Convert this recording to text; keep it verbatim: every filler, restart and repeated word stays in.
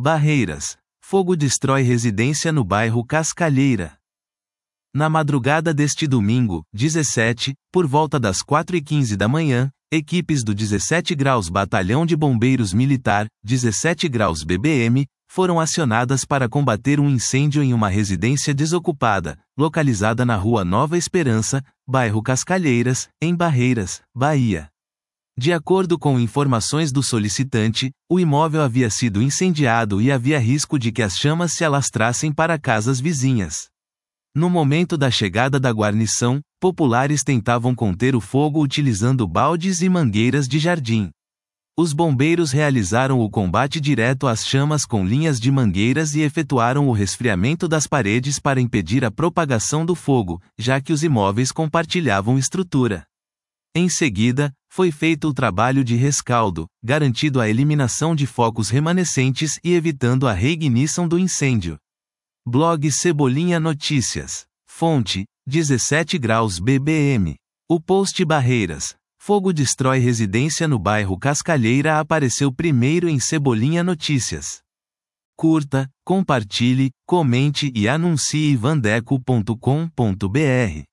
Barreiras. Fogo destrói residência no bairro Cascalheira. Na madrugada deste domingo, dezessete, por volta das quatro e quinze da manhã, equipes do dezessete graus Batalhão de Bombeiros Militar, dezessete graus B B M, foram acionadas para combater um incêndio em uma residência desocupada, localizada na Rua Nova Esperança, bairro Cascalheiras, em Barreiras, Bahia. De acordo com informações do solicitante, o imóvel havia sido incendiado e havia risco de que as chamas se alastrassem para casas vizinhas. No momento da chegada da guarnição, populares tentavam conter o fogo utilizando baldes e mangueiras de jardim. Os bombeiros realizaram o combate direto às chamas com linhas de mangueiras e efetuaram o resfriamento das paredes para impedir a propagação do fogo, já que os imóveis compartilhavam estrutura. Em seguida, foi feito o trabalho de rescaldo, garantindo a eliminação de focos remanescentes e evitando a reignição do incêndio. Blog Cebolinha Notícias. Fonte: dezessete graus B B M. O post Barreiras. Fogo destrói residência no bairro Cascalheira apareceu primeiro em Cebolinha Notícias. Curta, compartilhe, comente e anuncie vandeco ponto com ponto br.